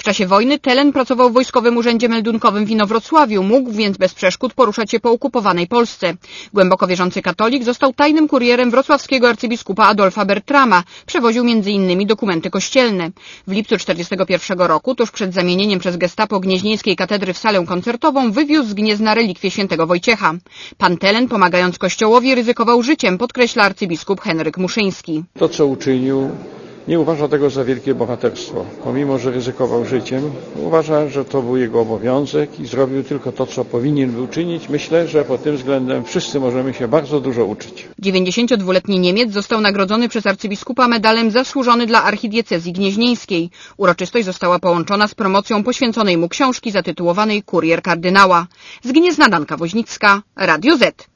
czasie wojny Telen pracował w Wojskowym Urzędzie Meldunkowym w Inowrocławiu, mógł więc bez przeszkód poruszać się po okupowanej Polsce. Głęboko wierzący katolik został tajnym kurierem wrocławskiego arcybiskupa Adolfa Bertrama, przewoził m.in. dokumenty kościelne. W lipcu 1941 roku, tuż przed zamienieniem przez gestapo Gnieźnieńskiej katedry w salę koncertową, wywiózł z Gniezna relikwie świętego Wojciecha. Pan Telen, pomagając Kościołowi, ryzykował życiem, podkreśla arcybiskup Henryk Muszyński. To, co uczynił, nie uważa tego za wielkie bohaterstwo. Pomimo, że ryzykował życiem, uważa, że to był jego obowiązek i zrobił tylko to, co powinien był czynić. Myślę, że pod tym względem wszyscy możemy się bardzo dużo uczyć. 92-letni Niemiec został nagrodzony przez arcybiskupa medalem Zasłużony dla archidiecezji gnieźnieńskiej. Uroczystość została połączona z promocją poświęconej mu książki zatytułowanej Kurier kardynała. Z Gniezna Danka Woźnicka, Radio Z.